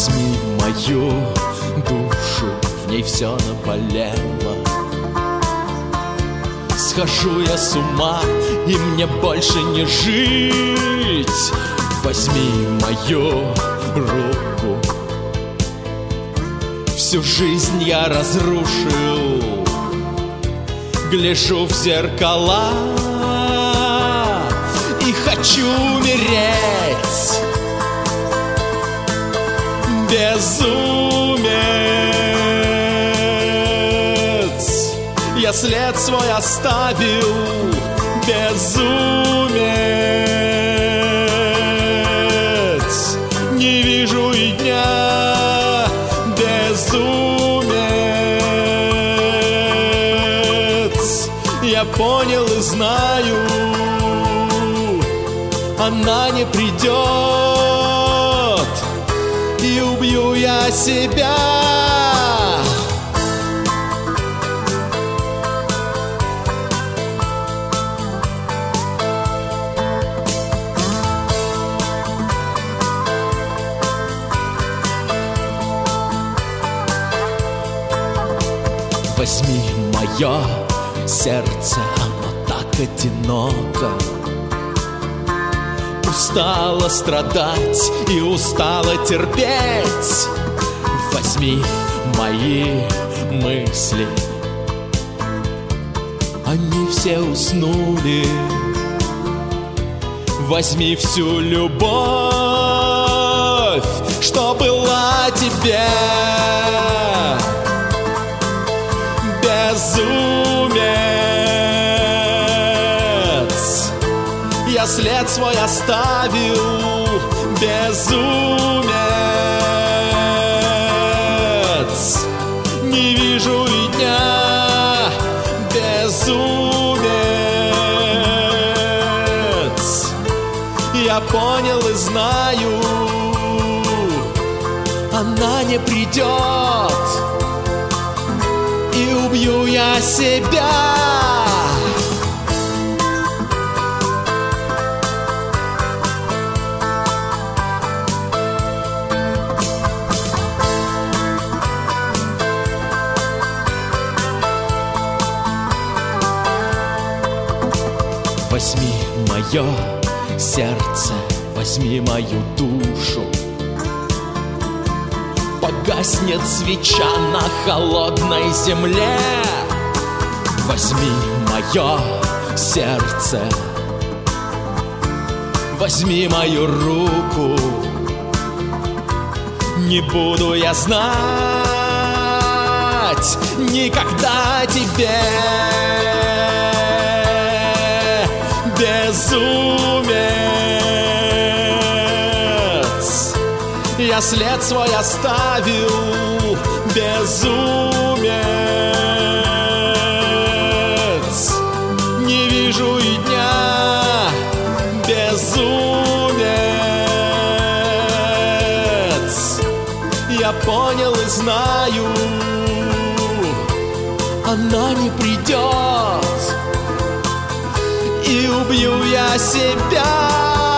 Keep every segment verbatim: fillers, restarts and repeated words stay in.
Возьми мою душу, в ней все наболело. Схожу я с ума, и мне больше не жить. Возьми мою руку, всю жизнь я разрушил. Гляжу в зеркала и хочу умереть. Безумец, я след свой оставил. Безумец, не вижу и дня. Безумец, я понял и знаю, она не придет, и убью я себя. Возьми мое сердце, оно так одиноко. Устала страдать и устала терпеть. Возьми мои мысли, они все уснули. Возьми всю любовь, что была тебе. Безумец, я след свой оставил. Безумец, не вижу и дня. Безумец, я понял и знаю, она не придет, и убью я себя. Возьми мое сердце, возьми мою душу. Погаснет свеча на холодной земле. Возьми мое сердце, возьми мою руку. Не буду я знать никогда тебе. Безумец, я след свой оставил. Безумец, не вижу и дня. Безумец, я понял и знаю, она не придет, и убью я себя.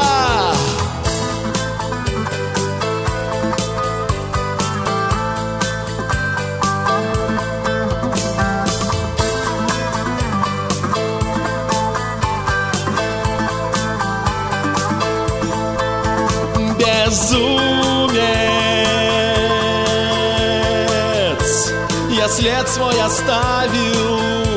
Безумец, я след свой оставил.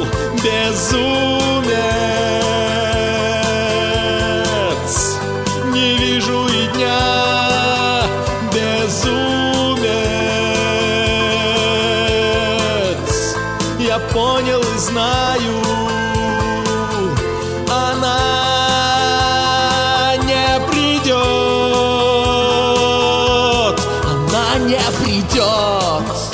Безумец, не вижу и дня. Безумец, я понял и знаю, она не придет, она не придет.